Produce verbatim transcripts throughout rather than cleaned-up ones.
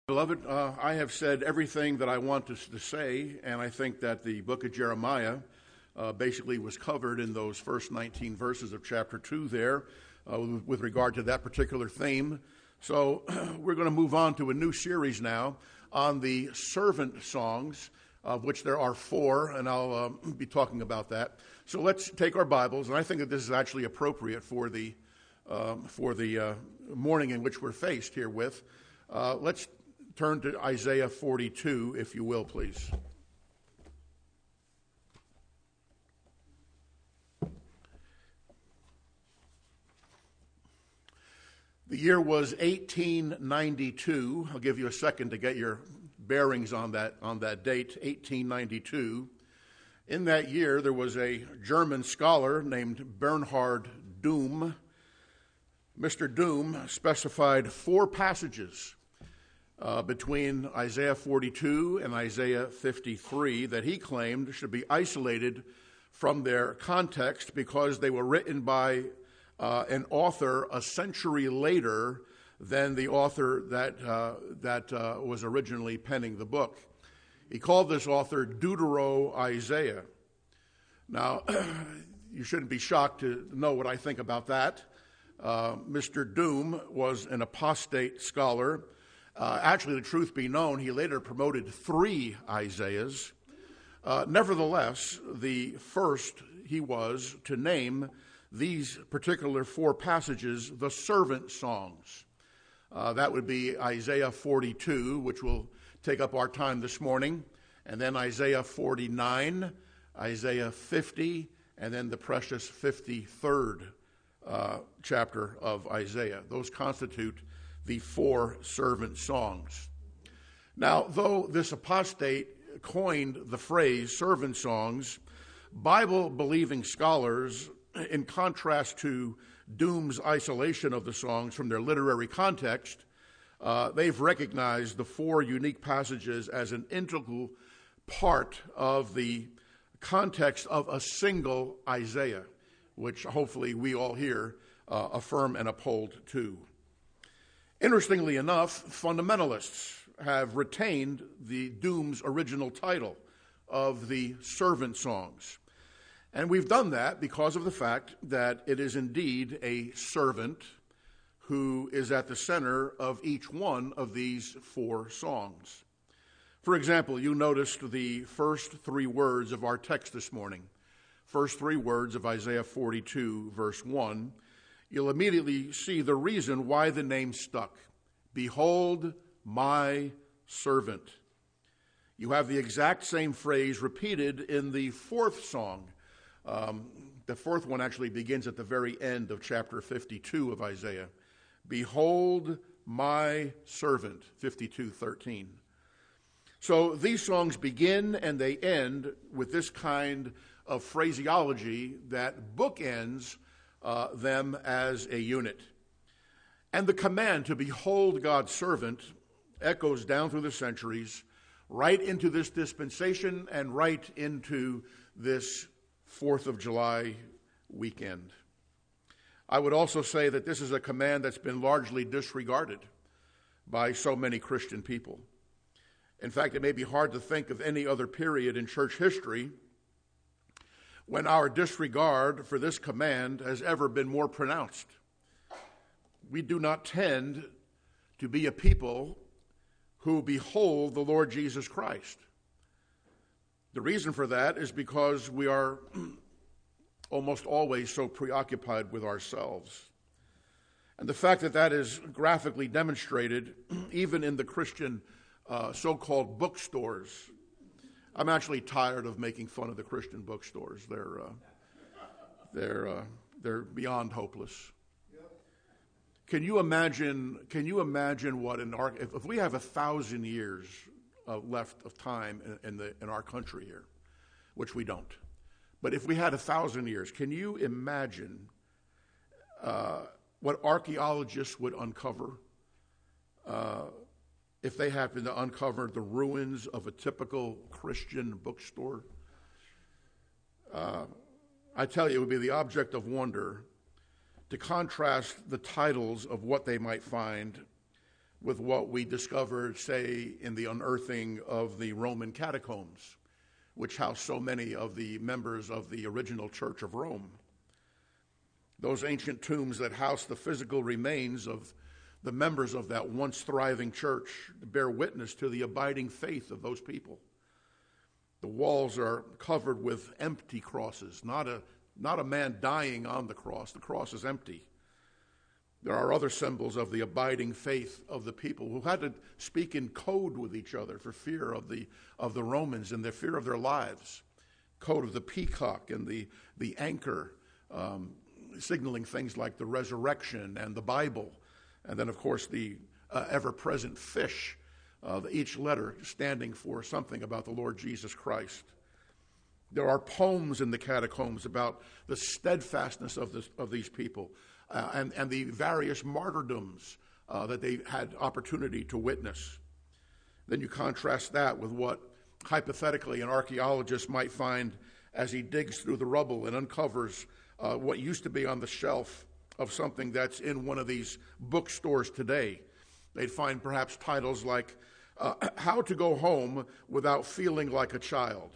Beloved, uh, I have said everything that I want to, to say, and I think that the book of Jeremiah uh, basically was covered in those first nineteen verses of chapter two there uh, with, with regard to that particular theme. So we're going to move on to a new series now on the servant songs, of which there are four, and I'll uh, be talking about that. So let's take our Bibles, and I think that this is actually appropriate for the, um, for the uh, morning in which we're faced here with. Uh, let's turn to Isaiah forty-two, if you will, please. The year was eighteen ninety-two. I'll give you a second to get your bearings on that, on that date, eighteen ninety-two. In that year, there was a German scholar named Bernhard Doom. Mister Doom specified four passages Uh, between Isaiah forty-two and Isaiah fifty-three that he claimed should be isolated from their context because they were written by uh, an author a century later than the author that, uh, that uh, was originally penning the book. He called this author Deutero-Isaiah. Now, you shouldn't be shocked to know what I think about that. Uh, Mister Doom was an apostate scholar. Uh, actually, the truth be known, he later promoted three Isaiahs. Uh, nevertheless, the first he was to name these particular four passages the servant songs. Uh, that would be Isaiah forty-two, which will take up our time this morning, and then Isaiah forty-nine, Isaiah fifty, and then the precious fifty-third uh, chapter of Isaiah. Those constitute the four servant songs. Now, though this apostate coined the phrase servant songs, Bible-believing scholars, in contrast to Doom's isolation of the songs from their literary context, uh, they've recognized the four unique passages as an integral part of the context of a single Isaiah, which hopefully we all here uh, affirm and uphold too. Interestingly enough, fundamentalists have retained the Doom's original title of the servant songs. And we've done that because of the fact that it is indeed a servant who is at the center of each one of these four songs. For example, you noticed the first three words of our text this morning. First three words of Isaiah forty-two, verse one. You'll immediately see the reason why the name stuck. Behold, my servant. You have the exact same phrase repeated in the fourth song. Um, the fourth one actually begins at the very end of chapter fifty-two of Isaiah. Behold, my servant, fifty-two thirteen. So these songs begin and they end with this kind of phraseology that bookends Uh, them as a unit. And the command to behold God's servant echoes down through the centuries, right into this dispensation and right into this fourth of July weekend. I would also say that this is a command that's been largely disregarded by so many Christian people. In fact, it may be hard to think of any other period in church history when our disregard for this command has ever been more pronounced. We do not tend to be a people who behold the Lord Jesus Christ. The reason for that is because we are almost always so preoccupied with ourselves. And the fact that that is graphically demonstrated even in the Christian uh, so-called bookstores. I'm actually tired of making fun of the Christian bookstores. They're uh, they're uh, they're beyond hopeless. Yep. Can you imagine? Can you imagine what in our if, if we have a thousand years uh, left of time in, in the in our country here, which we don't, but if we had a thousand years, can you imagine uh, what archaeologists would uncover? Uh, If they happen to uncover the ruins of a typical Christian bookstore? Uh, I tell you, it would be the object of wonder to contrast the titles of what they might find with what we discovered, say, in the unearthing of the Roman catacombs, which housed so many of the members of the original Church of Rome. Those ancient tombs that house the physical remains of the members of that once thriving church bear witness to the abiding faith of those people. The walls are covered with empty crosses, not a, not a man dying on the cross. The cross is empty. There are other symbols of the abiding faith of the people who had to speak in code with each other for fear of the, of the Romans and their fear of their lives. Code of the peacock and the, the anchor, um, signaling things like the resurrection and the Bible. And then, of course, the uh, ever-present fish, uh, each letter standing for something about the Lord Jesus Christ. There are poems in the catacombs about the steadfastness of, this, of these people uh, and, and the various martyrdoms uh, that they had opportunity to witness. Then you contrast that with what, hypothetically, an archaeologist might find as he digs through the rubble and uncovers uh, what used to be on the shelf of something that's in one of these bookstores today. They'd find perhaps titles like, uh, How to Go Home Without Feeling Like a Child.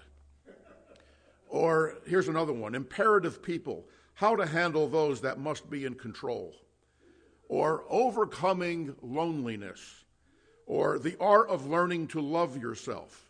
Or here's another one, Imperative People, How to Handle Those That Must Be in Control. Or Overcoming Loneliness. Or The Art of Learning to Love Yourself.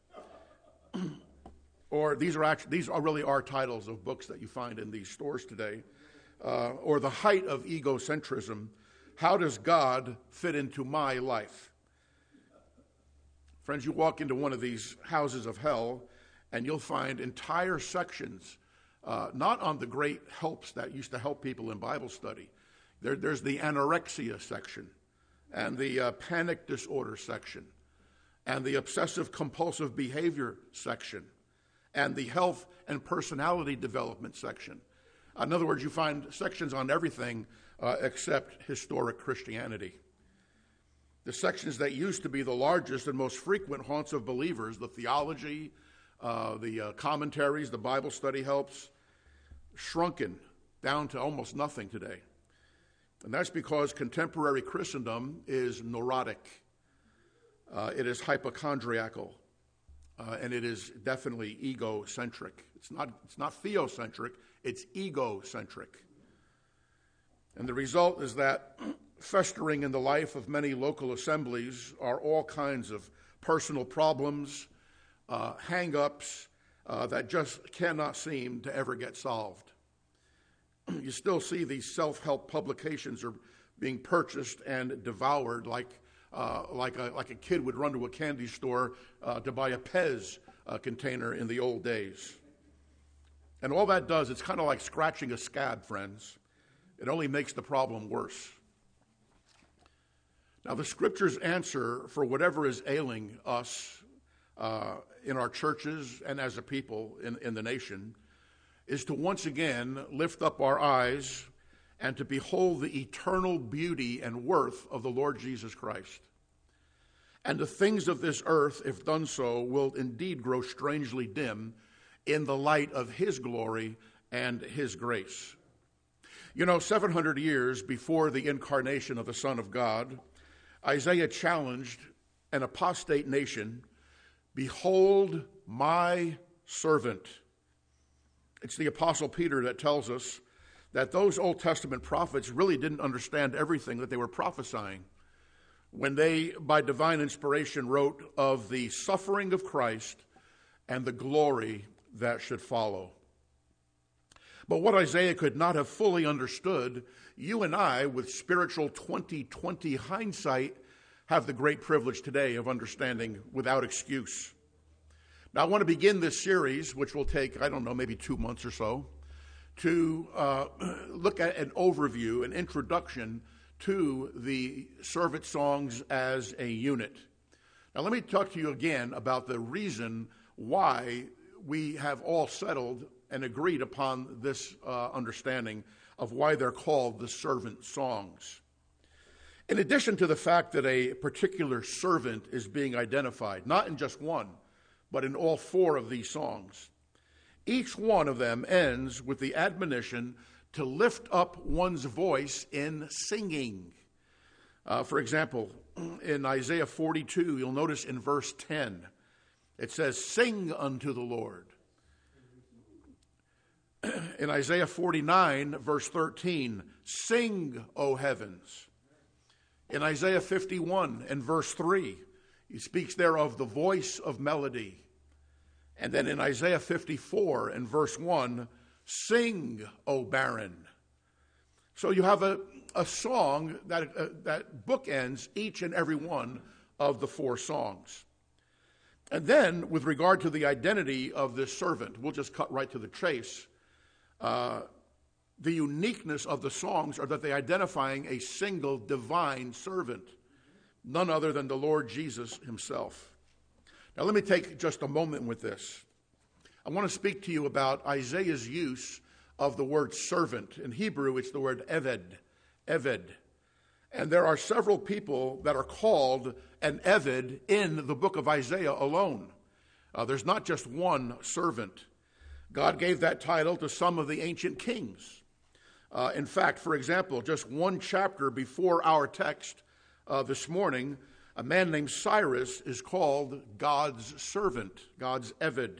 Or these are actually, these are really are titles of books that you find in these stores today. Uh, or The Height of Egocentrism, How Does God Fit Into My Life? Friends, you walk into one of these houses of hell, and you'll find entire sections, uh, not on the great helps that used to help people in Bible study. There, there's the anorexia section, and the uh, panic disorder section, and the obsessive compulsive behavior section, and the health and personality development section. In other words, you find sections on everything uh, except historic Christianity. The sections that used to be the largest and most frequent haunts of believers, the theology, uh, the uh, commentaries, the Bible study helps, shrunken down to almost nothing today. And that's because contemporary Christendom is neurotic. Uh, it is hypochondriacal. Uh, and it is definitely egocentric. It's not, it's not theocentric, it's egocentric. And the result is that festering in the life of many local assemblies are all kinds of personal problems, uh, hang-ups uh, that just cannot seem to ever get solved. You still see these self-help publications are being purchased and devoured like Uh, like, a, like a kid would run to a candy store uh, to buy a Pez uh, container in the old days. And all that does, it's kind of like scratching a scab, friends. It only makes the problem worse. Now, the Scripture's answer for whatever is ailing us uh, in our churches and as a people in, in the nation is to once again lift up our eyes and to behold the eternal beauty and worth of the Lord Jesus Christ. And the things of this earth, if done so, will indeed grow strangely dim in the light of His glory and His grace. You know, seven hundred years before the incarnation of the Son of God, Isaiah challenged an apostate nation, "Behold my servant." It's the Apostle Peter that tells us that those Old Testament prophets really didn't understand everything that they were prophesying when they, by divine inspiration, wrote of the suffering of Christ and the glory that should follow. But what Isaiah could not have fully understood, you and I, with spiritual twenty twenty hindsight, have the great privilege today of understanding without excuse. Now, I want to begin this series, which will take, I don't know, maybe two months or so, to uh, look at an overview, an introduction to the servant songs as a unit. Now, let me talk to you again about the reason why we have all settled and agreed upon this uh, understanding of why they're called the servant songs. In addition to the fact that a particular servant is being identified, not in just one, but in all four of these songs, each one of them ends with the admonition to lift up one's voice in singing. Uh, for example, in Isaiah forty-two, you'll notice in verse ten, it says, "Sing unto the Lord." In Isaiah forty-nine, verse thirteen, "Sing, O heavens." In Isaiah fifty-one and verse three, he speaks there of the voice of melody. And then in Isaiah fifty-four and verse one, "Sing, O barren." So you have a, a song that, uh, that bookends each and every one of the four songs. And then, with regard to the identity of this servant, we'll just cut right to the chase. Uh, the uniqueness of the songs are that they're identifying a single divine servant, none other than the Lord Jesus himself. Now let me take just a moment with this. I want to speak to you about Isaiah's use of the word servant. In Hebrew, it's the word eved, eved. And there are several people that are called an eved in the book of Isaiah alone. Uh, there's not just one servant. God gave that title to some of the ancient kings. Uh, in fact, for example, just one chapter before our text uh, this morning, a man named Cyrus is called God's servant, God's eved.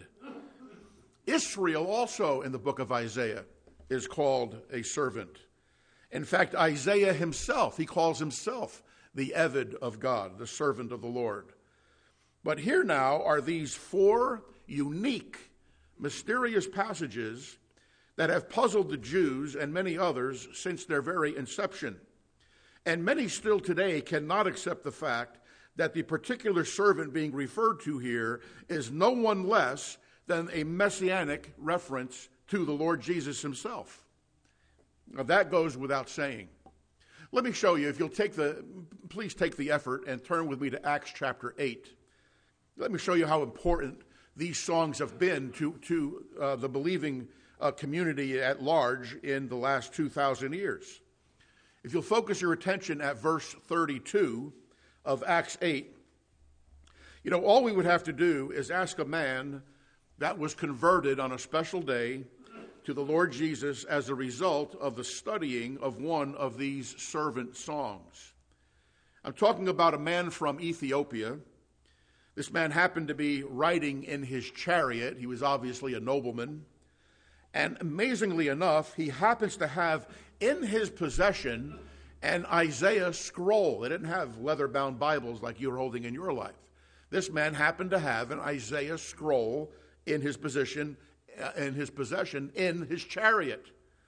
Israel also in the book of Isaiah is called a servant. In fact, Isaiah himself, he calls himself the eved of God, the servant of the Lord. But here now are these four unique, mysterious passages that have puzzled the Jews and many others since their very inception. And many still today cannot accept the fact that the particular servant being referred to here is no one less than a messianic reference to the Lord Jesus himself. Now that goes without saying. Let me show you, if you'll take the, please take the effort and turn with me to Acts chapter eight. Let me show you how important these songs have been to, to uh, the believing uh, community at large in the last two thousand years. If you'll focus your attention at verse thirty-two of Acts eight, you know, all we would have to do is ask a man that was converted on a special day to the Lord Jesus as a result of the studying of one of these servant songs. I'm talking about a man from Ethiopia. This man happened to be riding in his chariot. He was obviously a nobleman. And amazingly enough, he happens to have in his possession an Isaiah scroll. They didn't have leather-bound Bibles like you're holding in your life. This man happened to have an Isaiah scroll in his position, in his possession, in his chariot.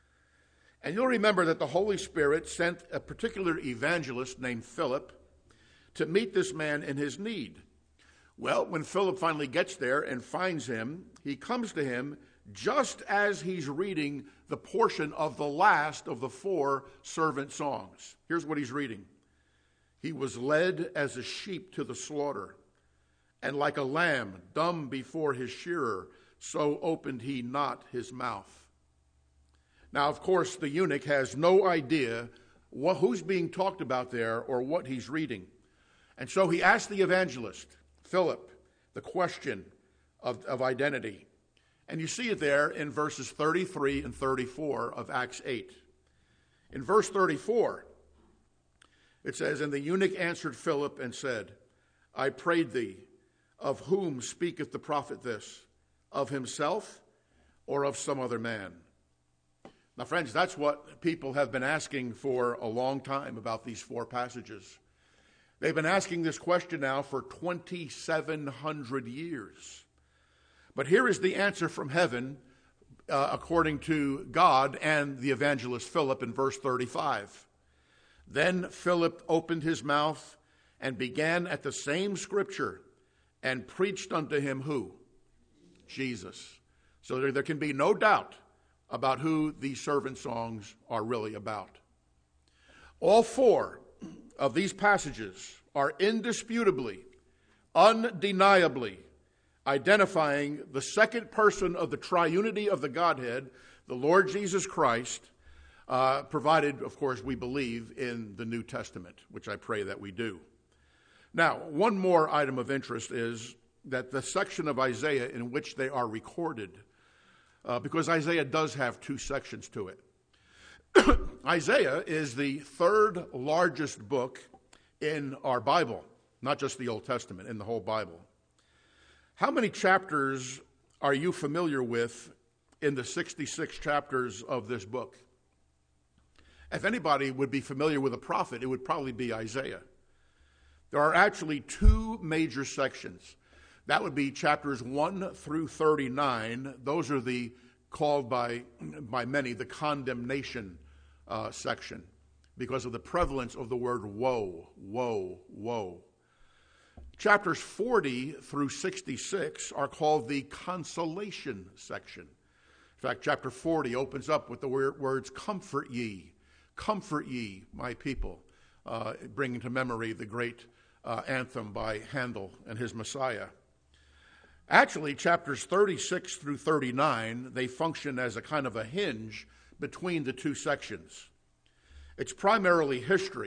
And you'll remember that the Holy Spirit sent a particular evangelist named Philip to meet this man in his need. Well, when Philip finally gets there and finds him, he comes to him just as he's reading the portion of the last of the four servant songs. Here's what he's reading. "He was led as a sheep to the slaughter, and like a lamb dumb before his shearer, so opened he not his mouth." Now, of course, the eunuch has no idea what, who's being talked about there or what he's reading. And so he asked the evangelist, Philip, the question of, of identity. And you see it there in verses thirty-three and thirty-four of Acts eight. In verse thirty-four, it says, "And the eunuch answered Philip and said, I prayed thee, of whom speaketh the prophet this? Of himself or of some other man?" Now, friends, that's what people have been asking for a long time about these four passages. They've been asking this question now for twenty-seven hundred years. But here is the answer from heaven, uh, according to God and the evangelist Philip in verse thirty-five. "Then Philip opened his mouth and began at the same scripture and preached unto him" who? Jesus. So there, there can be no doubt about who these servant songs are really about. All four of these passages are indisputably, undeniably identifying the second person of the triunity of the Godhead, the Lord Jesus Christ, uh, provided, of course, we believe in the New Testament, which I pray that we do. Now, one more item of interest is that the section of Isaiah in which they are recorded, uh, because Isaiah does have two sections to it. Isaiah is the third largest book in our Bible, not just the Old Testament, in the whole Bible. How many chapters are you familiar with in the sixty-six chapters of this book? If anybody would be familiar with a prophet, it would probably be Isaiah. There are actually two major sections. That would be chapters one through thirty-nine. Those are the called by, by many the condemnation uh, section because of the prevalence of the word woe, woe, woe. Chapters forty through sixty-six are called the consolation section. In fact, chapter forty opens up with the words, comfort ye, comfort ye, my people, uh, bringing to memory the great uh, anthem by Handel and his Messiah. Actually, chapters thirty-six through thirty-nine, they function as a kind of a hinge between the two sections. It's primarily history,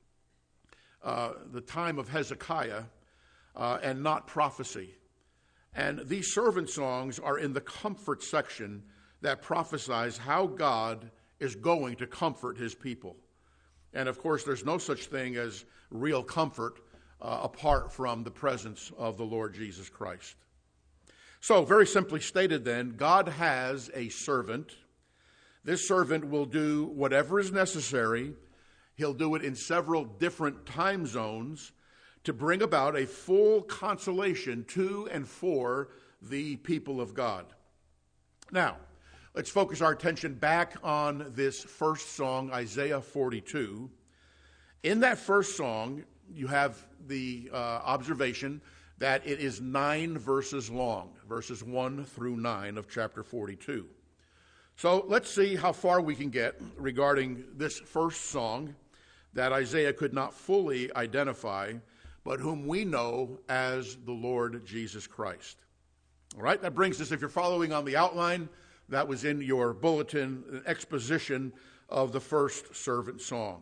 uh, the time of Hezekiah, uh, and not prophecy. And these servant songs are in the comfort section that prophesies how God is going to comfort his people. And of course, there's no such thing as real comfort uh, apart from the presence of the Lord Jesus Christ. So, very simply stated then, God has a servant. This servant will do whatever is necessary. He'll do it in several different time zones to bring about a full consolation to and for the people of God. Now, let's focus our attention back on this first song, Isaiah forty-two. In that first song, you have the uh, observation that it is nine verses long, verses one through nine of chapter forty-two. So let's see how far we can get regarding this first song that Isaiah could not fully identify, but whom we know as the Lord Jesus Christ. All right, that brings us, if you're following on the outline, that was in your bulletin, an exposition of the first servant song.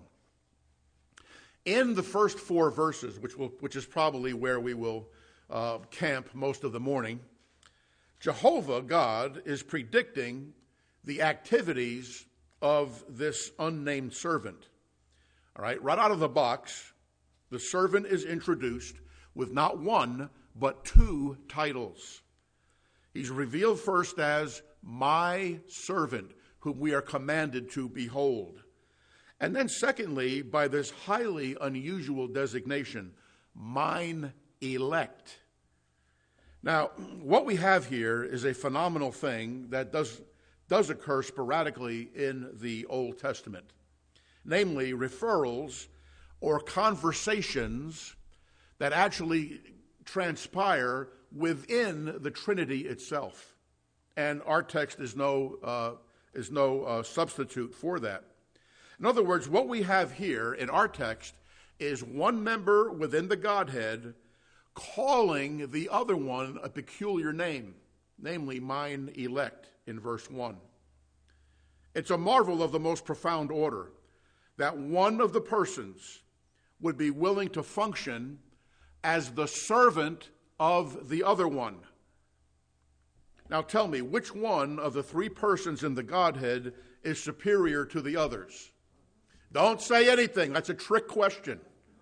In the first four verses, which will, which is probably where we will uh, camp most of the morning, Jehovah, God, is predicting the activities of this unnamed servant. All right, right out of the box, the servant is introduced with not one, but two titles. He's revealed first as my servant, whom we are commanded to behold. And then secondly, by this highly unusual designation, mine elect. Now, what we have here is a phenomenal thing that does, does occur sporadically in the Old Testament, namely referrals or conversations that actually transpire within the Trinity itself. And our text is no, uh, is no uh, substitute for that. In other words, what we have here in our text is one member within the Godhead calling the other one a peculiar name, namely mine elect in verse one. It's a marvel of the most profound order that one of the persons would be willing to function as the servant of the other one. Now tell me, which one of the three persons in the Godhead is superior to the others? Don't say anything. That's a trick question.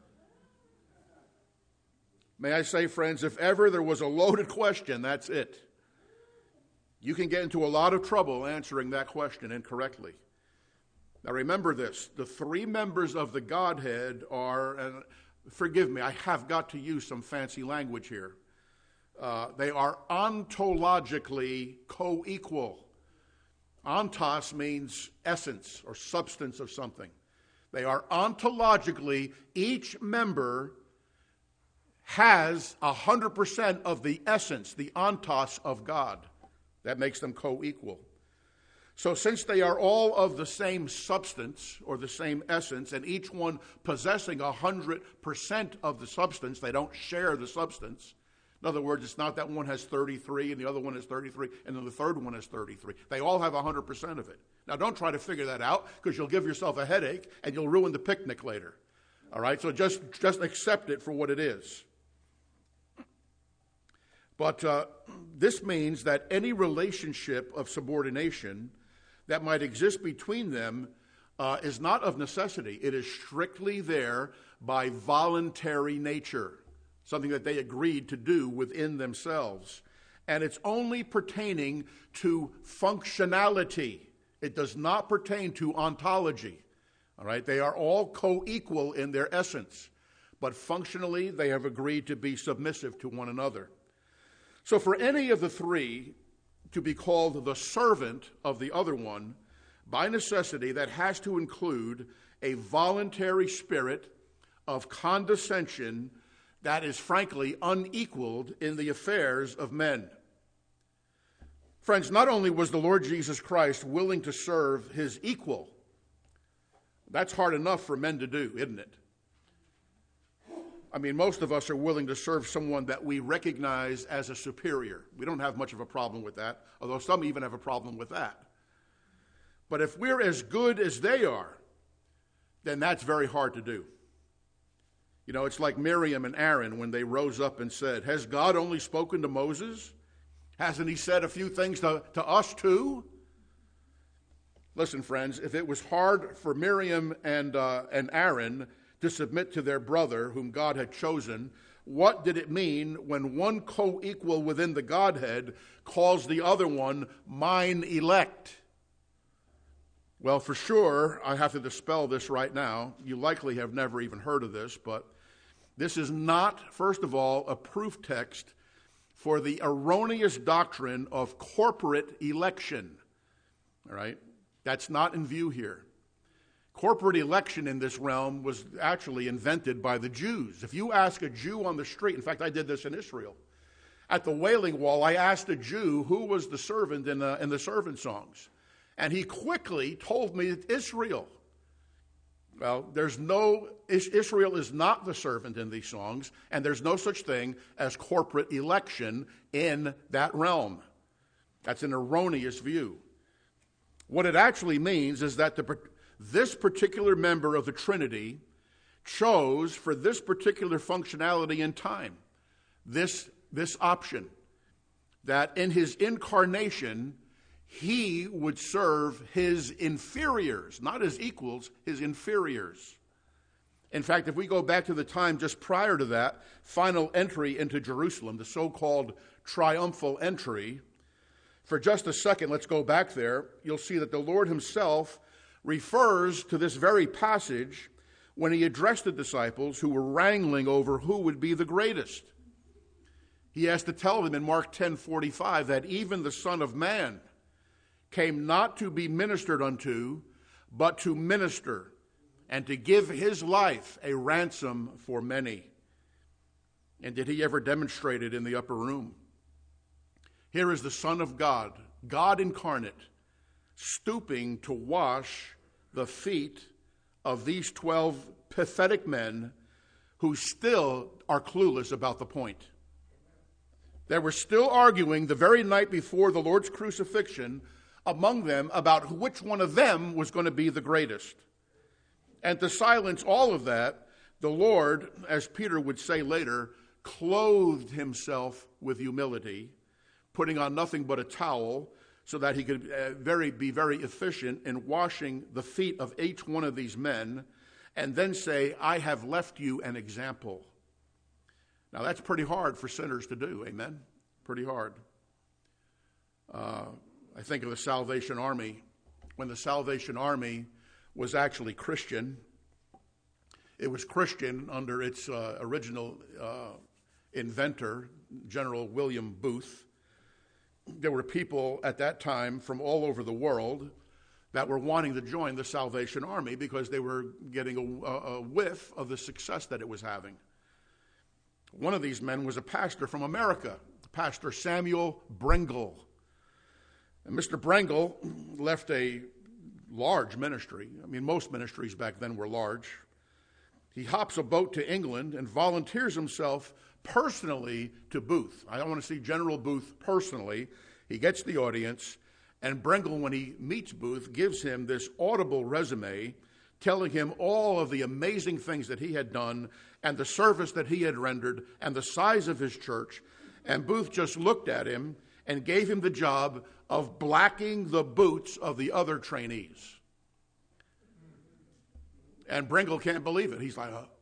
May I say, friends, if ever there was a loaded question, that's it. You can get into a lot of trouble answering that question incorrectly. Now remember this, the three members of the Godhead are, and forgive me, I have got to use some fancy language here. Uh, they are ontologically co-equal. Ontos means essence or substance of something. They are ontologically, each member has one hundred percent of the essence, the ontos of God. That makes them co-equal. So since they are all of the same substance or the same essence, and each one possessing one hundred percent of the substance, they don't share the substance. In other words, it's not that one has thirty-three and the other one has thirty-three and then the third one has thirty-three. They all have one hundred percent of it. Now don't try to figure that out because you'll give yourself a headache and you'll ruin the picnic later. All right, so just, just accept it for what it is. But uh, this means that any relationship of subordination that might exist between them uh, is not of necessity. It is strictly there by voluntary nature, something that they agreed to do within themselves. And it's only pertaining to functionality. It does not pertain to ontology. All right? They are all co-equal in their essence, but functionally they have agreed to be submissive to one another. So for any of the three to be called the servant of the other one, by necessity, that has to include a voluntary spirit of condescension that is frankly unequaled in the affairs of men. Friends, not only was the Lord Jesus Christ willing to serve his equal, that's hard enough for men to do, isn't it? I mean, most of us are willing to serve someone that we recognize as a superior. We don't have much of a problem with that, although some even have a problem with that. But if we're as good as they are, then that's very hard to do. You know, it's like Miriam and Aaron when they rose up and said, "Has God only spoken to Moses? Hasn't he said a few things to, to us too?" Listen, friends, if it was hard for Miriam and, uh, and Aaron to submit to their brother whom God had chosen, what did it mean when one co-equal within the Godhead calls the other one mine elect? Well, for sure, I have to dispel this right now. You likely have never even heard of this, but this is not, first of all, a proof text for the erroneous doctrine of corporate election. All right? That's not in view here. Corporate election in this realm was actually invented by the Jews. If you ask a Jew on the street, in fact, I did this in Israel, at the Wailing Wall, I asked a Jew who was the servant in the, in the servant songs. And he quickly told me it's Israel. Well, there's no, Israel is not the servant in these songs, and there's no such thing as corporate election in that realm. That's an erroneous view. What it actually means is that the, this particular member of the Trinity chose for this particular functionality in time, this, this option, that in his incarnation, he would serve his inferiors, not his equals, his inferiors. In fact, if we go back to the time just prior to that final entry into Jerusalem, the so-called triumphal entry, for just a second, let's go back there. You'll see that the Lord himself refers to this very passage when he addressed the disciples who were wrangling over who would be the greatest. He has to tell them in Mark ten forty-five that even the Son of Man came not to be ministered unto, but to minister, and to give his life a ransom for many. And did he ever demonstrate it in the upper room? Here is the Son of God, God incarnate, stooping to wash the feet of these twelve pathetic men who still are clueless about the point. They were still arguing the very night before the Lord's crucifixion among them about which one of them was going to be the greatest. And to silence all of that, the Lord, as Peter would say later, clothed himself with humility, putting on nothing but a towel so that he could uh, very, be very efficient in washing the feet of each one of these men, and then say, "I have left you an example." Now that's pretty hard for sinners to do, amen? Pretty hard. Uh, I think of the Salvation Army. When the Salvation Army was actually Christian, it was Christian under its uh, original uh, inventor, General William Booth. There were people at that time from all over the world that were wanting to join the Salvation Army because they were getting a, a whiff of the success that it was having. One of these men was a pastor from America, Pastor Samuel Brengle. And Mister Brengle left a large ministry. I mean, most ministries back then were large. He hops a boat to England and volunteers himself personally to Booth. I don't want to see General Booth personally. He gets the audience, and Brengle, when he meets Booth, gives him this audible resume telling him all of the amazing things that he had done and the service that he had rendered and the size of his church. And Booth just looked at him and gave him the job of blacking the boots of the other trainees. And Brengle can't believe it. He's like, uh,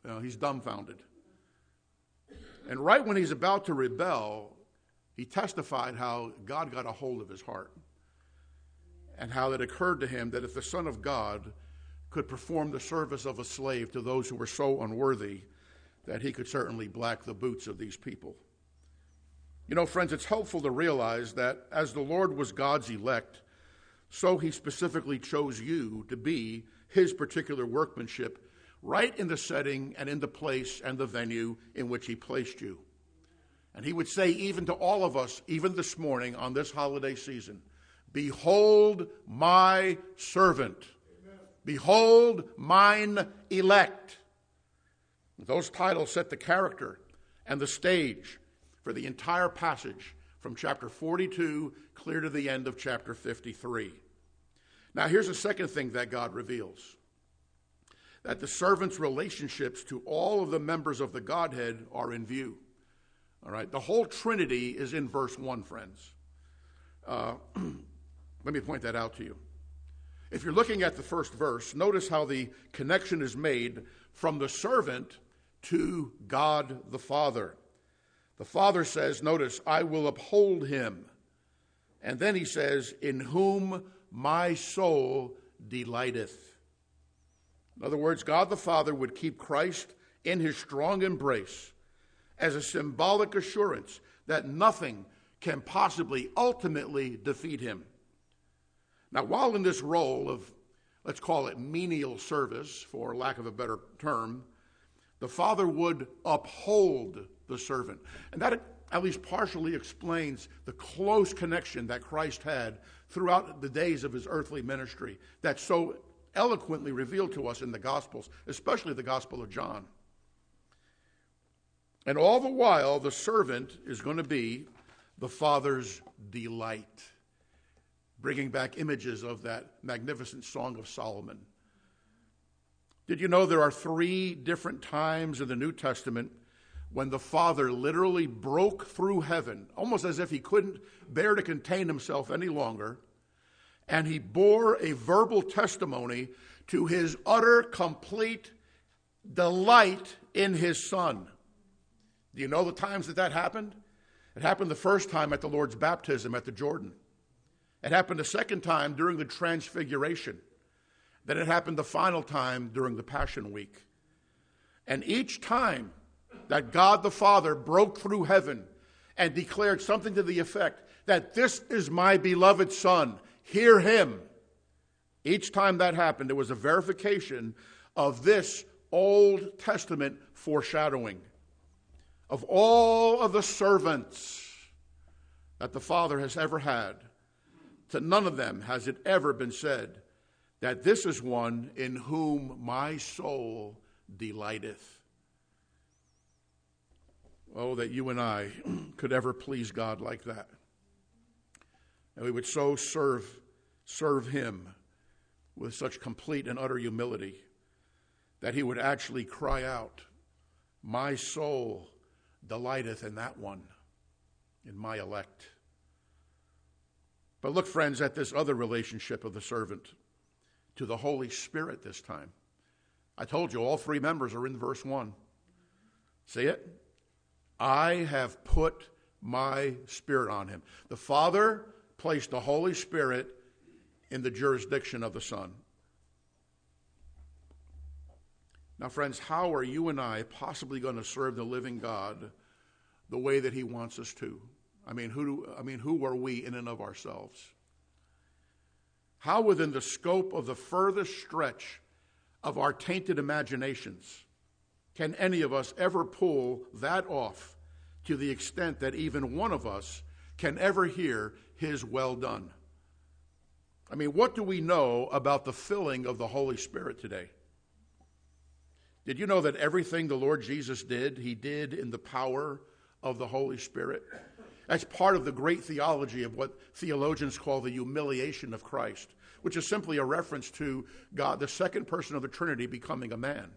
You know, he's dumbfounded. And right when he's about to rebel, he testified how God got a hold of his heart and how it occurred to him that if the Son of God could perform the service of a slave to those who were so unworthy, that he could certainly black the boots of these people. You know, friends, it's helpful to realize that as the Lord was God's elect, so he specifically chose you to be his particular workmanship right in the setting and in the place and the venue in which he placed you. And he would say even to all of us, even this morning on this holiday season, behold my servant. Amen. Behold mine elect. Those titles set the character and the stage for the entire passage from chapter forty-two clear to the end of chapter fifty-three. Now here's the second thing that God reveals. That the servant's relationships to all of the members of the Godhead are in view. All right, the whole Trinity is in verse one, friends. Uh, let me point that out to you. If you're looking at the first verse, notice how the connection is made from the servant to God the Father. The Father says, notice, I will uphold him. And then he says, in whom my soul delighteth. In other words, God the Father would keep Christ in his strong embrace as a symbolic assurance that nothing can possibly ultimately defeat him. Now, while in this role of, let's call it menial service, for lack of a better term, the Father would uphold the servant. And that at least partially explains the close connection that Christ had throughout the days of his earthly ministry that's so eloquently revealed to us in the Gospels, especially the Gospel of John. And all the while, the servant is going to be the Father's delight, bringing back images of that magnificent Song of Solomon. Did you know there are three different times in the New Testament when the Father literally broke through heaven, almost as if he couldn't bear to contain himself any longer, and he bore a verbal testimony to his utter, complete delight in his Son? Do you know the times that that happened? It happened the first time at the Lord's baptism at the Jordan. It happened the second time during the Transfiguration. Then it happened the final time during the Passion Week. And each time that God the Father broke through heaven and declared something to the effect that this is my beloved Son, hear him. Each time that happened, it was a verification of this Old Testament foreshadowing. Of all of the servants that the Father has ever had, to none of them has it ever been said that this is one in whom my soul delighteth. Oh, that you and I could ever please God like that. And we would so serve, serve him with such complete and utter humility that he would actually cry out, my soul delighteth in that one, in my elect. But look, friends, at this other relationship of the servant to the Holy Spirit this time. I told you all three members are in verse one. See it? I have put my Spirit on him. The Father placed the Holy Spirit in the jurisdiction of the Son. Now, friends, how are you and I possibly going to serve the living God the way that he wants us to? I mean, who do, I mean, who are we in and of ourselves? How within the scope of the furthest stretch of our tainted imaginations can any of us ever pull that off to the extent that even one of us can ever hear his well done? I mean, what do we know about the filling of the Holy Spirit today? Did you know that everything the Lord Jesus did, he did in the power of the Holy Spirit? That's part of the great theology of what theologians call the humiliation of Christ, which is simply a reference to God, the second person of the Trinity, becoming a man.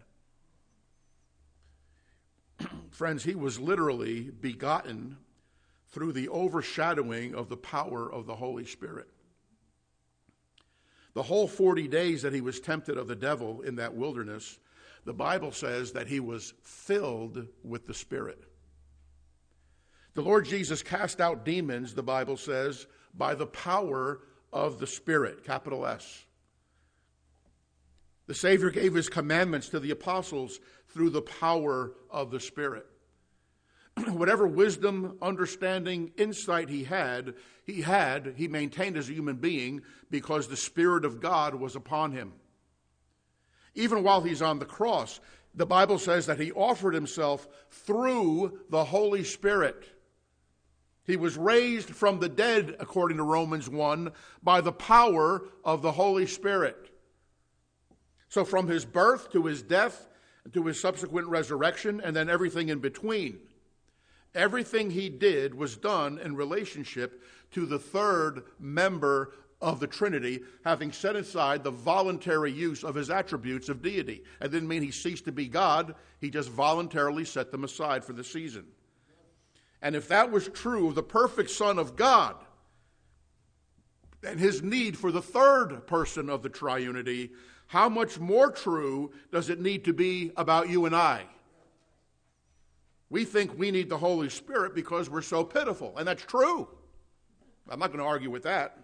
Friends, he was literally begotten through the overshadowing of the power of the Holy Spirit. The whole forty days that he was tempted of the devil in that wilderness, The Bible says that he was filled with the Spirit. The Lord Jesus cast out demons, the Bible says, by the power of the Spirit, capital S. The Savior gave his commandments to the apostles through the power of the Spirit. Whatever wisdom, understanding, insight he had, he had, he maintained as a human being because the Spirit of God was upon him. Even while he's on the cross, the Bible says that he offered himself through the Holy Spirit. He was raised from the dead, according to Romans one, by the power of the Holy Spirit. So from his birth to his death, to his subsequent resurrection, and then everything in between, everything he did was done in relationship to the third member of the Trinity, having set aside the voluntary use of his attributes of deity. It didn't mean he ceased to be God. He just voluntarily set them aside for the season. And if that was true of the perfect Son of God, and his need for the third person of the triunity, how much more true does it need to be about you and I? We think we need the Holy Spirit because we're so pitiful, and that's true. I'm not going to argue with that.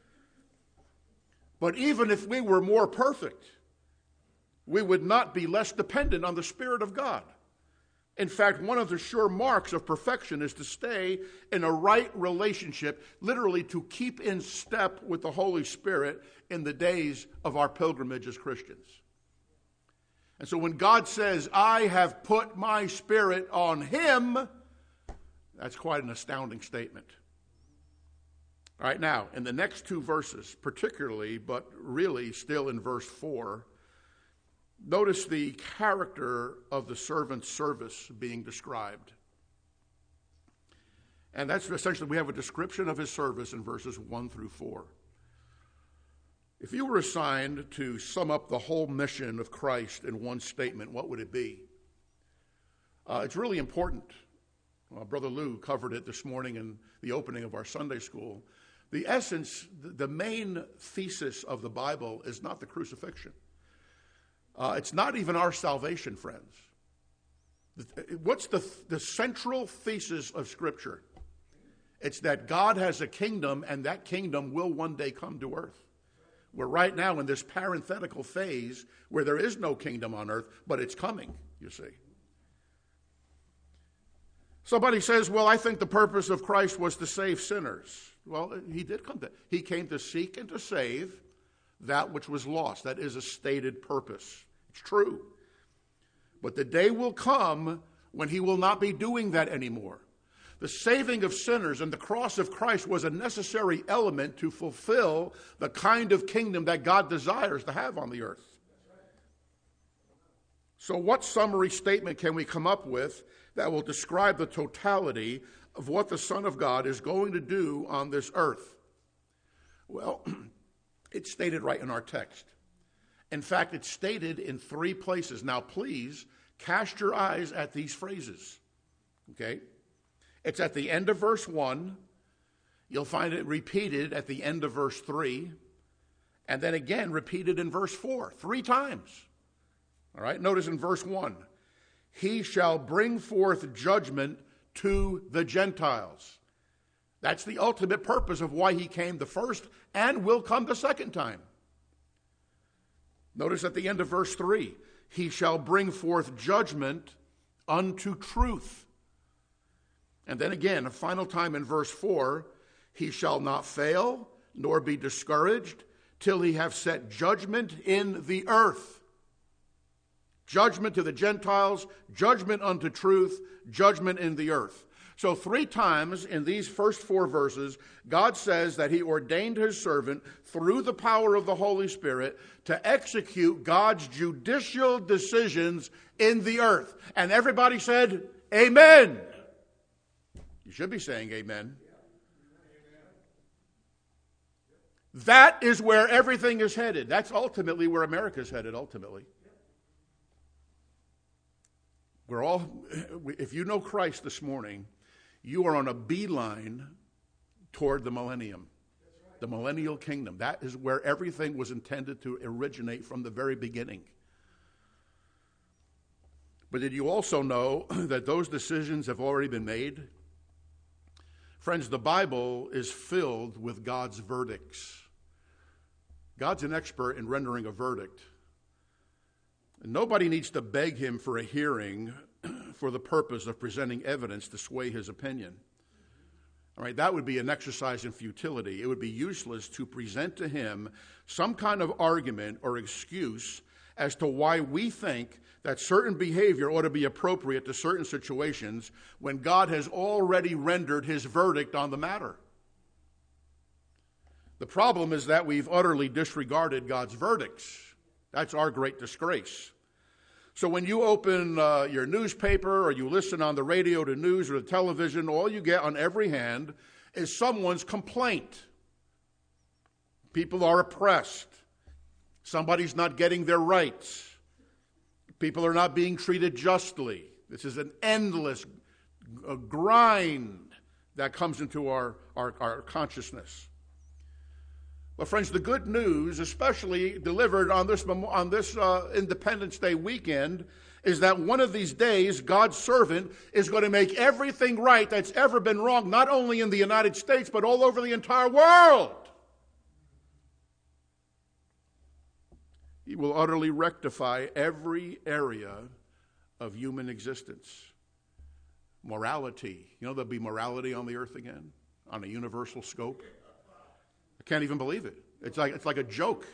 But even if we were more perfect, we would not be less dependent on the Spirit of God. In fact, one of the sure marks of perfection is to stay in a right relationship, literally to keep in step with the Holy Spirit in the days of our pilgrimage as Christians. And so when God says, I have put my Spirit on him, that's quite an astounding statement. All right, now, in the next two verses, particularly, but really still in verse four, notice the character of the servant's service being described. And that's essentially, we have a description of his service in verses one through four. If you were assigned to sum up the whole mission of Christ in one statement, what would it be? Uh, it's really important. Uh, Brother Lou covered it this morning in the opening of our Sunday school. The essence, the main thesis of the Bible is not the crucifixion. Uh, it's not even our salvation, friends. What's the, the central thesis of Scripture? It's that God has a kingdom, and that kingdom will one day come to earth. We're right now in this parenthetical phase where there is no kingdom on earth, but it's coming, you see. Somebody says, well, I think the purpose of Christ was to save sinners. Well, he did come to, he came to seek and to save that which was lost. That is a stated purpose. It's true. But the day will come when he will not be doing that anymore. The saving of sinners and the cross of Christ was a necessary element to fulfill the kind of kingdom that God desires to have on the earth. So what summary statement can we come up with that will describe the totality of what the Son of God is going to do on this earth? Well, it's stated right in our text. In fact, it's stated in three places. Now, please cast your eyes at these phrases. Okay? It's at the end of verse one. You'll find it repeated at the end of verse three. And then again repeated in verse four, three times. All right? Notice in verse one, he shall bring forth judgment to the Gentiles. That's the ultimate purpose of why he came the first and will come the second time. Notice at the end of verse three, he shall bring forth judgment unto truth. And then again, a final time in verse four, he shall not fail nor be discouraged till he have set judgment in the earth. Judgment to the Gentiles, judgment unto truth, judgment in the earth. So three times in these first four verses, God says that he ordained his servant through the power of the Holy Spirit to execute God's judicial decisions in the earth. And everybody said, amen. You should be saying amen. That is where everything is headed. That's ultimately where America is headed, ultimately. We're all, if you know Christ this morning, you are on a beeline toward the millennium, the millennial kingdom. That is where everything was intended to originate from the very beginning. But did you also know that those decisions have already been made? Friends, the Bible is filled with God's verdicts. God's an expert in rendering a verdict. And nobody needs to beg him for a hearing for the purpose of presenting evidence to sway his opinion. All right, that would be an exercise in futility. It would be useless to present to him some kind of argument or excuse as to why we think that certain behavior ought to be appropriate to certain situations when God has already rendered his verdict on the matter. The problem is that we've utterly disregarded God's verdicts. That's our great disgrace. So when you open uh, your newspaper or you listen on the radio to news or the television, all you get on every hand is someone's complaint. People are oppressed. Somebody's not getting their rights. People are not being treated justly. This is an endless uh, grind that comes into our, our, our consciousness. But friends, the good news, especially delivered on this, on this uh, Independence Day weekend, is that one of these days, God's servant is going to make everything right that's ever been wrong, not only in the United States, but all over the entire world. He will utterly rectify every area of human existence. Morality. You know, there'll be morality on the earth again, on a universal scope. I can't even believe it. It's like it's like a joke.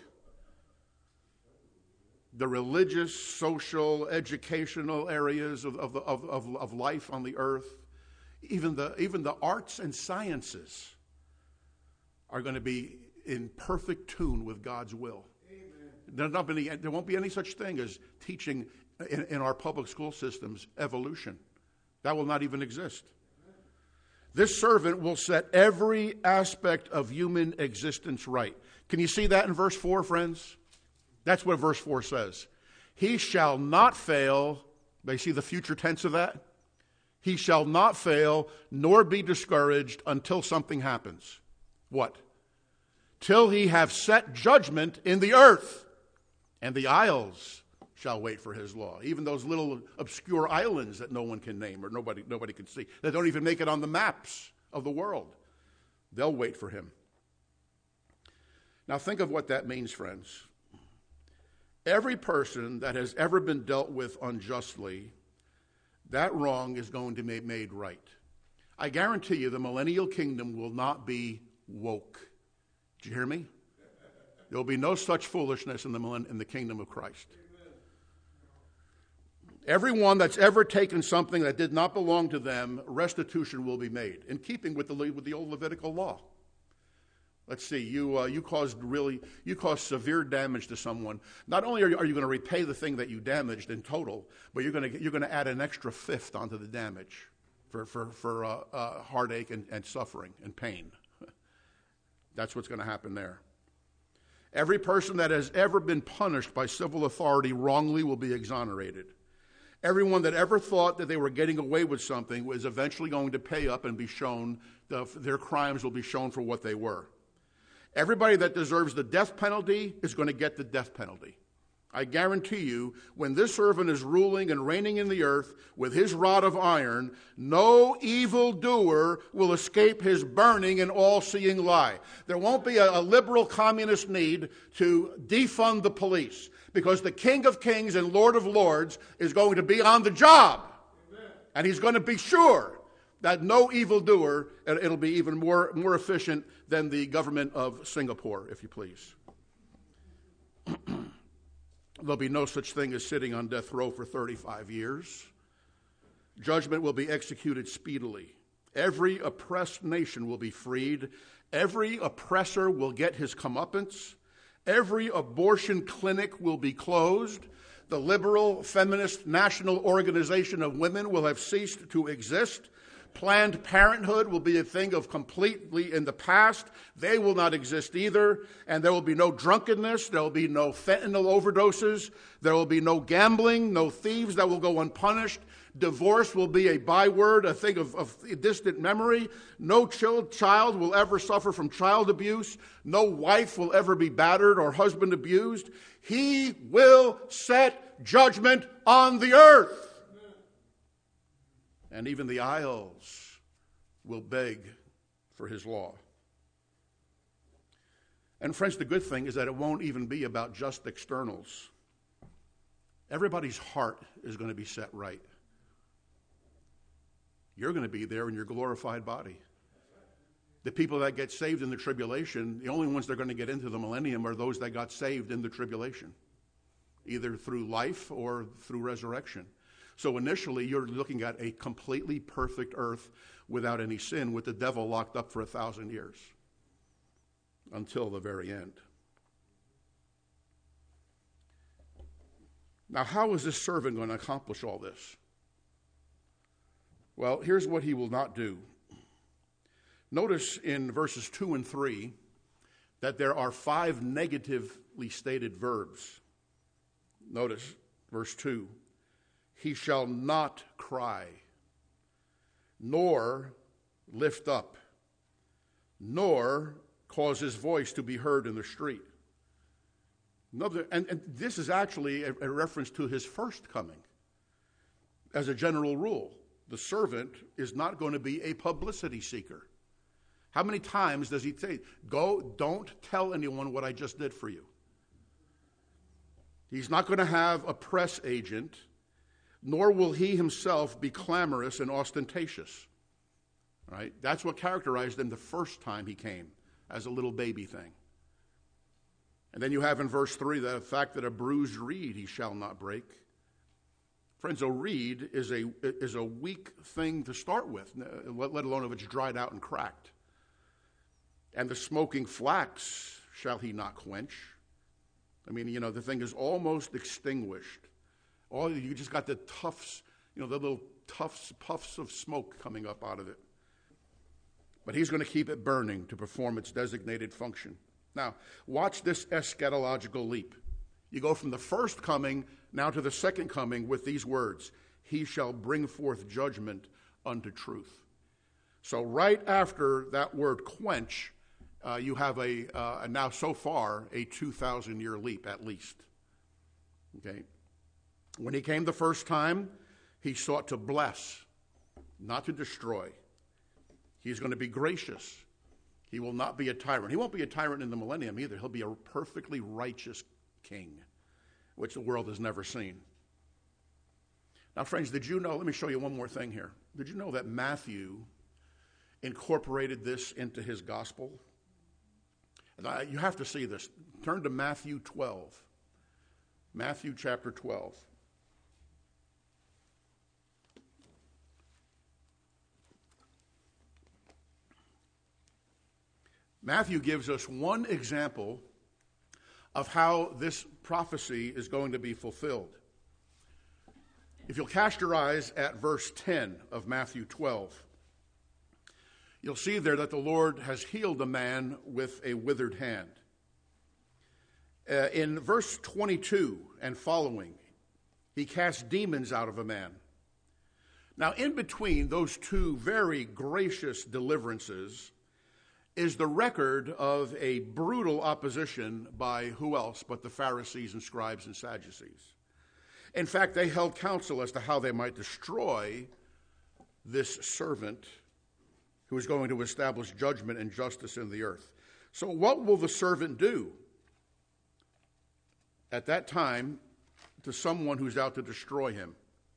The religious, social, educational areas of, of, of, of, of life on the earth, even the even the arts and sciences are going to be in perfect tune with God's will. There's not any, there won't be any such thing as teaching in, in our public school systems evolution. That will not even exist. This servant will set every aspect of human existence right. Can you see that in verse four, friends? That's what verse four says. He shall not fail. They see the future tense of that? He shall not fail, nor be discouraged until something happens. What? Till he have set judgment in the earth, and the isles shall wait for his law. Even those little obscure islands that no one can name or nobody nobody can see, that don't even make it on the maps of the world, they'll wait for him. Now think of what that means, friends. Every person that has ever been dealt with unjustly, that wrong is going to be made right. I guarantee you the millennial kingdom will not be woke. Did you hear me? There will be no such foolishness in the, in the kingdom of Christ. Everyone that's ever taken something that did not belong to them, restitution will be made, in keeping with the, with the old Levitical law. Let's see, you uh, you caused really, you caused severe damage to someone. Not only are you, are you going to repay the thing that you damaged in total, but you're going to you're going to add an extra fifth onto the damage for for for uh, uh, heartache and, and suffering and pain. That's what's going to happen there. Every person that has ever been punished by civil authority wrongly will be exonerated. Everyone that ever thought that they were getting away with something was eventually going to pay up and be shown, the, their crimes will be shown for what they were. Everybody that deserves the death penalty is going to get the death penalty. I guarantee you, when this servant is ruling and reigning in the earth with his rod of iron, no evildoer will escape his burning and all-seeing lie. There won't be a, a liberal communist need to defund the police, because the King of Kings and Lord of Lords is going to be on the job. Amen. And he's going to be sure that no evildoer, it'll be even more, more efficient than the government of Singapore, if you please. There'll be no such thing as sitting on death row for thirty-five years. Judgment will be executed speedily. Every oppressed nation will be freed. Every oppressor will get his comeuppance. Every abortion clinic will be closed. The liberal feminist national organization of women will have ceased to exist. Planned Parenthood will be a thing of completely in the past. They will not exist either. And there will be no drunkenness. There will be no fentanyl overdoses. There will be no gambling, no thieves that will go unpunished. Divorce will be a byword, a thing of, of distant memory. No child will ever suffer from child abuse. No wife will ever be battered or husband abused. He will set judgment on the earth. and even the isles will beg for his law. And friends, the good thing is that it won't even be about just externals. Everybody's heart is going to be set right. You're going to be there in your glorified body. The people that get saved in the tribulation, the only ones that are going to get into the millennium are those that got saved in the tribulation, either through life or through resurrection. So initially, you're looking at a completely perfect earth without any sin, with the devil locked up for a thousand years until the very end. Now, how is this servant going to accomplish all this? Well, here's what he will not do. Notice in verses two and three that there are five negatively stated verbs. Notice verse two. He shall not cry, nor lift up, nor cause his voice to be heard in the street. Another, and, and this is actually a, a reference to his first coming. As a general rule, the servant is not going to be a publicity seeker. How many times does he say, go, don't tell anyone what I just did for you? He's not going to have a press agent, nor will he himself be clamorous and ostentatious. Right? That's what characterized him the first time he came, as a little baby thing. And then you have in verse three the fact that a bruised reed he shall not break. Friends, a reed is a is a weak thing to start with, let alone if it's dried out and cracked. And the smoking flax shall he not quench. I mean, you know, the thing is almost extinguished. All you just got the tufts, you know, the little tufts, puffs of smoke coming up out of it. But he's going to keep it burning to perform its designated function. Now, watch this eschatological leap. You go from the first coming now to the second coming with these words, he shall bring forth judgment unto truth. So right after that word quench, uh, you have a, uh, now so far, a two thousand year leap at least. Okay. When he came the first time, he sought to bless, not to destroy. He's going to be gracious. He will not be a tyrant. He won't be a tyrant in the millennium either. He'll be a perfectly righteous king, which the world has never seen. Now, friends, did you know, let me show you one more thing here. Did you know that Matthew incorporated this into his gospel? And I, you have to see this. Turn to Matthew twelve. Matthew chapter twelve. Matthew gives us one example of how this prophecy is going to be fulfilled. If you'll cast your eyes at verse ten of Matthew twelve, you'll see there that the Lord has healed a man with a withered hand. Uh, in verse twenty-two and following, he cast demons out of a man. Now, in between those two very gracious deliverances is the record of a brutal opposition by who else but the Pharisees and scribes and Sadducees. In fact, they held counsel as to how they might destroy this servant who is going to establish judgment and justice in the earth. So what will the servant do at that time to someone who's out to destroy him?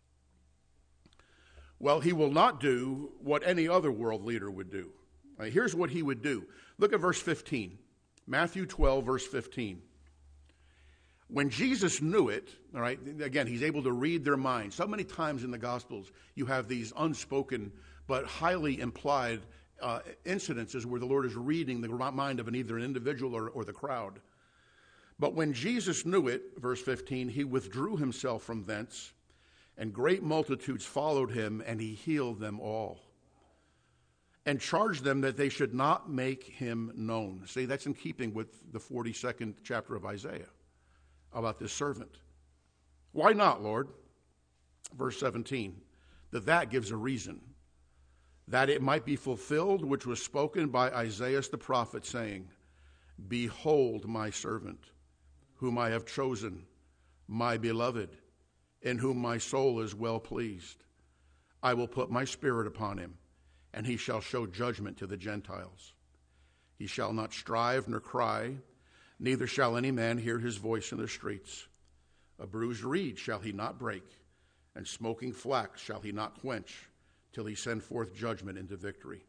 Well, he will not do what any other world leader would do. Right, here's what he would do. Look at verse fifteen. Matthew twelve, verse fifteen. When Jesus knew it, all right, again, he's able to read their minds. So many times in the Gospels, you have these unspoken but highly implied uh, incidences where the Lord is reading the mind of an, either an individual or, or the crowd. But when Jesus knew it, verse fifteen, he withdrew himself from thence, and great multitudes followed him, and he healed them all, and charged them that they should not make him known. See, that's in keeping with the forty-second chapter of Isaiah about this servant. Why not, Lord? Verse seventeen, that that gives a reason, that it might be fulfilled which was spoken by Isaiah the prophet, saying, behold my servant, whom I have chosen, my beloved, in whom my soul is well pleased. I will put my spirit upon him, and he shall show judgment to the Gentiles. He shall not strive nor cry, neither shall any man hear his voice in the streets. A bruised reed shall he not break, and smoking flax shall he not quench, till he send forth judgment into victory.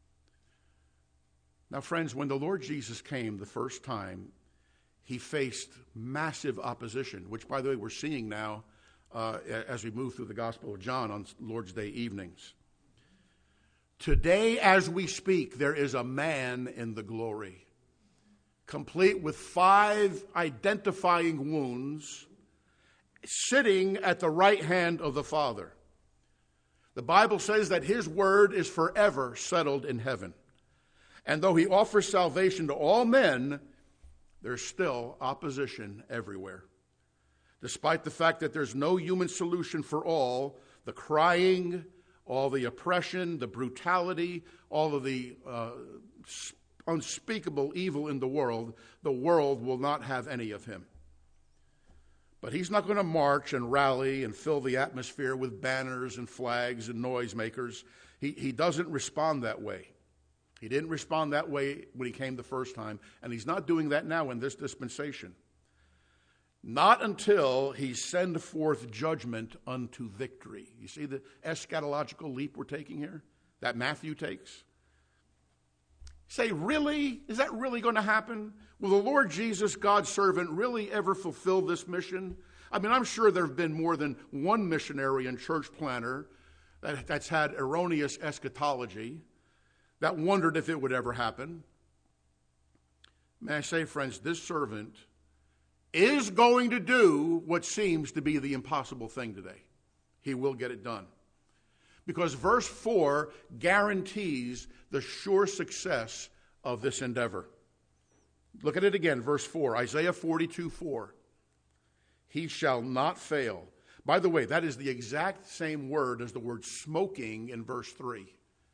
Now, friends, when the Lord Jesus came the first time, he faced massive opposition, which, by the way, we're seeing now uh, as we move through the Gospel of John on Lord's Day evenings. Today, as we speak, there is a man in the glory, complete with five identifying wounds, sitting at the right hand of the Father. The Bible says that his word is forever settled in heaven. And though he offers salvation to all men, there's still opposition everywhere. Despite the fact that there's no human solution for all, the crying, all the oppression, the brutality, all of the uh, unspeakable evil in the world, the world will not have any of him. But he's not going to march and rally and fill the atmosphere with banners and flags and noisemakers. He, he doesn't respond that way. He didn't respond that way when he came the first time, and he's not doing that now in this dispensation. Not until he send forth judgment unto victory. You see the eschatological leap we're taking here? That Matthew takes? Say, really? Is that really going to happen? Will the Lord Jesus, God's servant, really ever fulfill this mission? I mean, I'm sure there have been more than one missionary and church planner that, that's had erroneous eschatology, that wondered if it would ever happen. May I say, friends, this servant is going to do what seems to be the impossible thing today. He will get it done. Because verse four guarantees the sure success of this endeavor. Look at it again, verse four, Isaiah forty-two four. He shall not fail. By the way, that is the exact same word as the word smoking in verse three.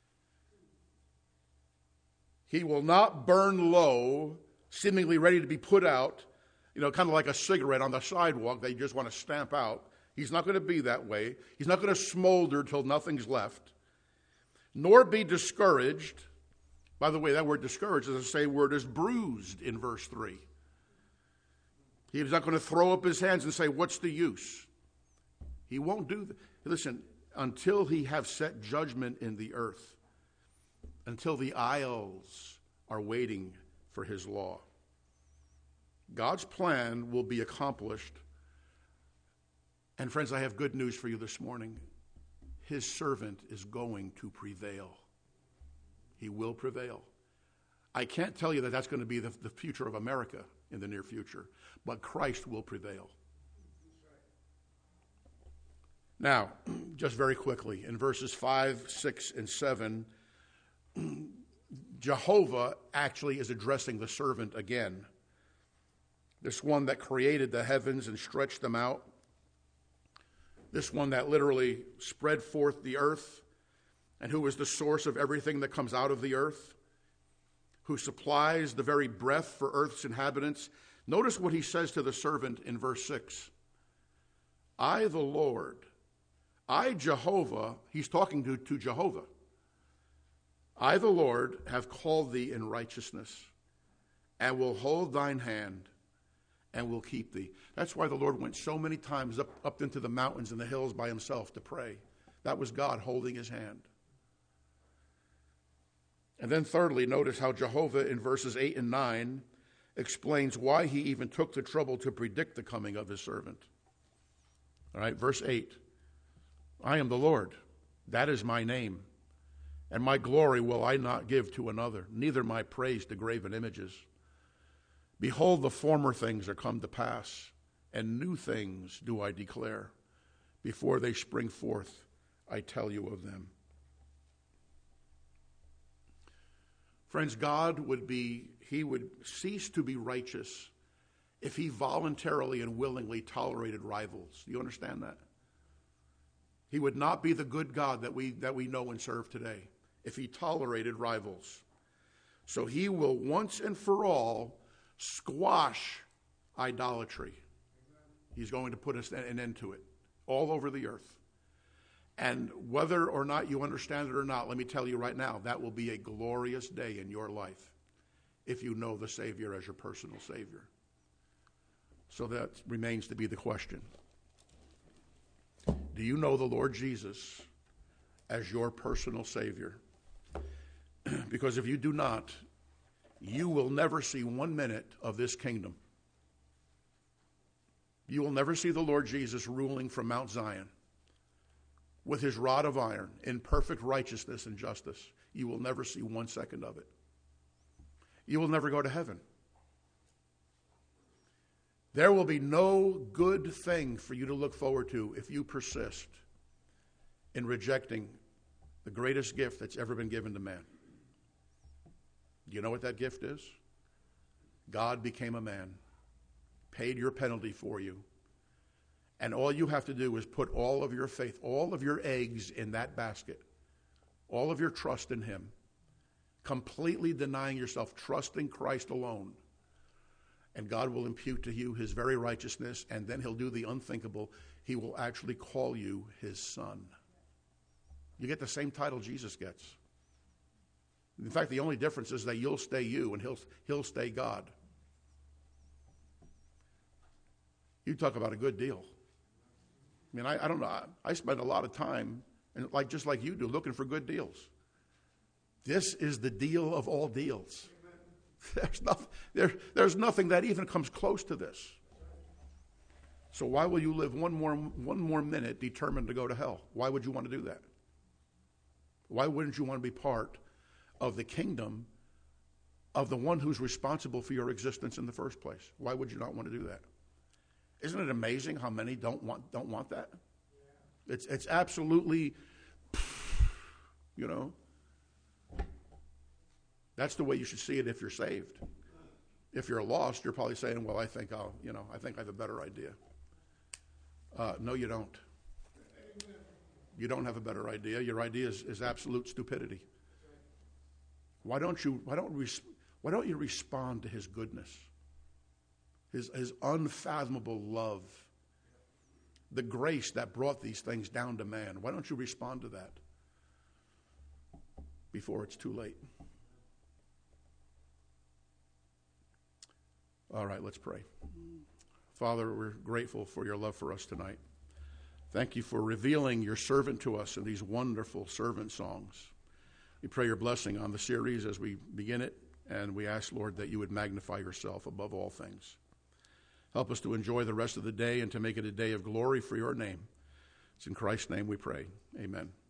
He will not burn low, seemingly ready to be put out, you know, kind of like a cigarette on the sidewalk that you just want to stamp out. He's not going to be that way. He's not going to smolder till nothing's left. Nor be discouraged. By the way, that word discouraged is the same word as bruised in verse three. He's not going to throw up his hands and say, what's the use? He won't do that. Listen, until he have set judgment in the earth, until the isles are waiting for his law, God's plan will be accomplished. And friends, I have good news for you this morning. His servant is going to prevail. He will prevail. I can't tell you that that's going to be the, the future of America in the near future, but Christ will prevail. Now, just very quickly, in verses five, six, and seven, Jehovah actually is addressing the servant again. This one that created the heavens and stretched them out. This one that literally spread forth the earth and who is the source of everything that comes out of the earth, who supplies the very breath for earth's inhabitants. Notice what he says to the servant in verse six. I, the Lord, I, Jehovah, he's talking to, to Jehovah. I, the Lord, have called thee in righteousness, and will hold thine hand, and will keep thee. That's why the Lord went so many times up, up into the mountains and the hills by himself to pray. That was God holding his hand. And then thirdly, notice how Jehovah in verses eight and nine explains why he even took the trouble to predict the coming of his servant. All right, verse eight. I am the Lord, that is my name, and my glory will I not give to another, neither my praise to graven images. Behold, the former things are come to pass, and new things do I declare. Before they spring forth, I tell you of them. Friends, God would be, he would cease to be righteous if he voluntarily and willingly tolerated rivals. Do you understand that? He would not be the good God that we, that we know and serve today if he tolerated rivals. So he will once and for all squash idolatry. He's going to put us an end to it all over the earth. And whether or not you understand it or not, let me tell you right now, that will be a glorious day in your life if you know the Savior as your personal Savior. So that remains to be the question. Do you know the Lord Jesus as your personal Savior? Because if you do not, you will never see one minute of this kingdom. You will never see the Lord Jesus ruling from Mount Zion with his rod of iron in perfect righteousness and justice. You will never see one second of it. You will never go to heaven. There will be no good thing for you to look forward to if you persist in rejecting the greatest gift that's ever been given to man. Do you know what that gift is? God became a man, paid your penalty for you, and all you have to do is put all of your faith, all of your eggs in that basket, all of your trust in him, completely denying yourself, trusting Christ alone. And God will impute to you his very righteousness, and then he'll do the unthinkable. He will actually call you his son. You get the same title Jesus gets. In fact, the only difference is that you'll stay you and he'll, he'll stay God. You talk about a good deal. I mean, I, I don't know. I, I spend a lot of time, and like just like you do, looking for good deals. This is the deal of all deals. There's nothing, there, there's nothing that even comes close to this. So why will you live one more one more minute determined to go to hell? Why would you want to do that? Why wouldn't you want to be part of the kingdom of the one who's responsible for your existence in the first place? Why would you not want to do that? Isn't it amazing how many don't want don't want that? It's it's absolutely, you know. That's the way you should see it if you're saved. If you're lost, you're probably saying, well, I think I'll, you know, I think I have a better idea. Uh, no, you don't. You don't have a better idea. Your idea is, is absolute stupidity. Why don't you, why don't, res- why don't you respond to his goodness, his, his unfathomable love, the grace that brought these things down to man? Why don't you respond to that before it's too late? All right, let's pray. Father, we're grateful for your love for us tonight. Thank you for revealing your servant to us in these wonderful servant songs. We pray your blessing on the series as we begin it, and we ask, Lord, that you would magnify yourself above all things. Help us to enjoy the rest of the day and to make it a day of glory for your name. It's in Christ's name we pray. Amen.